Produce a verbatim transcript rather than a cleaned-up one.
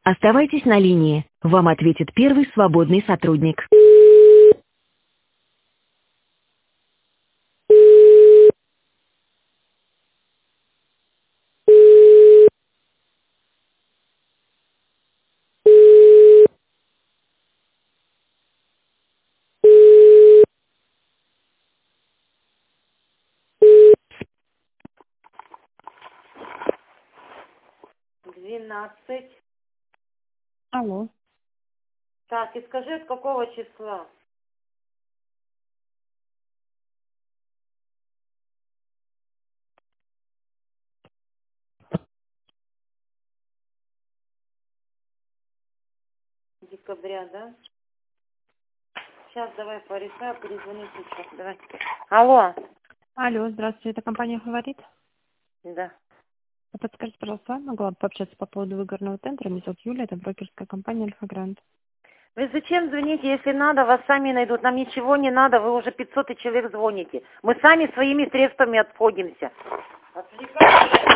Оставайтесь на линии. Вам ответит первый свободный сотрудник. двенадцать. Алло. Так, и скажи, от какого числа? Декабря, да? Сейчас давай порешаю, перезвони сейчас. Давай. Алло. Алло, здравствуйте, это компания «Говорит». Да. Подскажите, пожалуйста, могла бы пообщаться по поводу выгодного тендера? Меня зовут Юля, это брокерская компания «Альфа Грант». Вы зачем звоните? Если надо, вас сами найдут. Нам ничего не надо, вы уже пятьсот человек звоните. Мы сами своими средствами обходимся. Отвлекайтесь.